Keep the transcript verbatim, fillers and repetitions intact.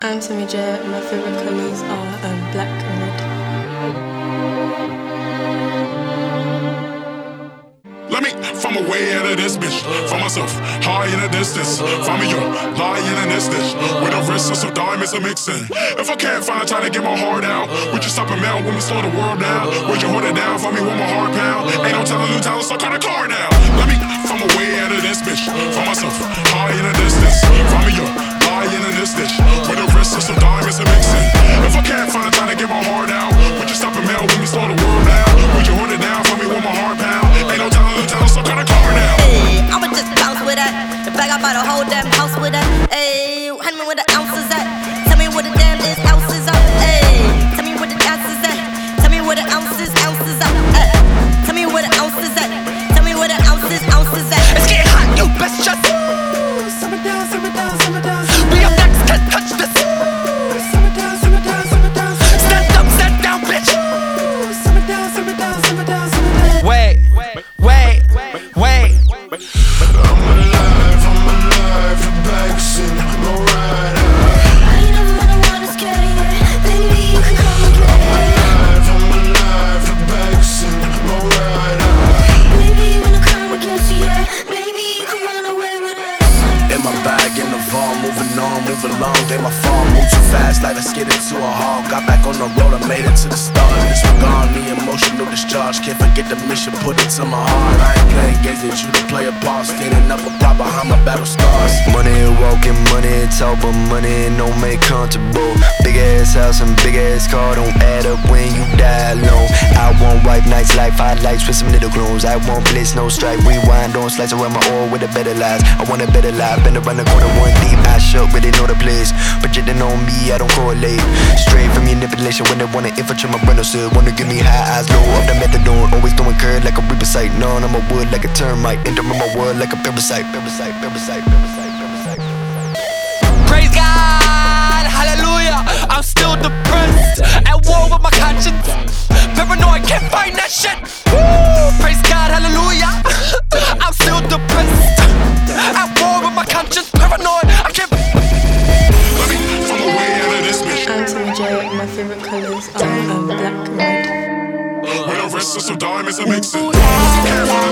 I'm Sammy J, and my favourite colours are um, black and red. Let me, from away out of this bitch, for myself, high in the distance. Find me your lying in this dish, with a wrist and some diamonds a mixing. If I can't find a time to get my heart out, would you stop a mail when we slow the world down? Would you hold it down for me one more hard pound? Ain't no telling new talent, so cut a car now. Let me, from away out of this bitch, for myself, high in the distance. Find me your lying in this dish, with a wrist and some diamonds a mixing. If I can't find a time to get my heart out, would you stop a mail when we slow the world down? Would you hold it down for me one more hard pound? Ain't no telling new talent, so cut a car now. Hey, I'ma just bounce with that. The bag I buy the whole damn house with that. Hey, hand me where the ounces at. Tell me where the damn is ounces at. Hey, tell me where the ounces at. Tell me where the ounces, ounces at. Hey, tell me where the ounces at. Tell me where the ounces, ounces at. It's getting hot, you best just Simmer down, simmer down, simmer down. be up next, can't touch this. Simmer down, simmer down, simmer down. Stand up, stand down, bitch. Simmer down, simmer down, simmer down, simmer down. Wait, wait, wait. I'm alive, I'm alive, the back's in, no rider. I ain't never gonna wanna scare you, baby, you can come and get I'm alive, I'm alive, the back's in, no rider. Maybe you wanna come against you, yeah. Maybe you can run away with us. In my bag, in the vault, moving on, move along. They my fault, move too fast, like let's get into a haul. Got back on the road, I made it to the start. Disregard the emotional discharge. Can't forget the mission, put it to my heart. I ain't playing games, need you to play a part. Standing up a prop behind my battle scars. Money walking, money talk, but money don't make comfortable. Big ass house and big ass car don't add up when you die alone. I want white nights like five lights with some little clones. I want bliss, no stripe, rewind, don't slice around my oil with a better lies. I want a better life, been around the corner one deep. I shook, really know the place. Projecting on me, I don't correlate. Straight from your manipulation when they wanna infiltrate my brain, still wanna give me high eyes, low off the methadone. Always throwing curd like a reaper sight. None, I'm a wood like a termite. Enter my world like a parasite, parasite, parasite, parasite, parasite. Praise God, hallelujah. I'm still depressed, at war with my conscience. Paranoid, can't find that shit. Woo! Praise God, hallelujah. I'm still depressed, at war with my conscience. Paranoid, I can't. Let me, from away out of this bitch, I'm Sammy J, and my favourite colours are um, black and red. with a wrist and some diamonds a mixing. If you can't find a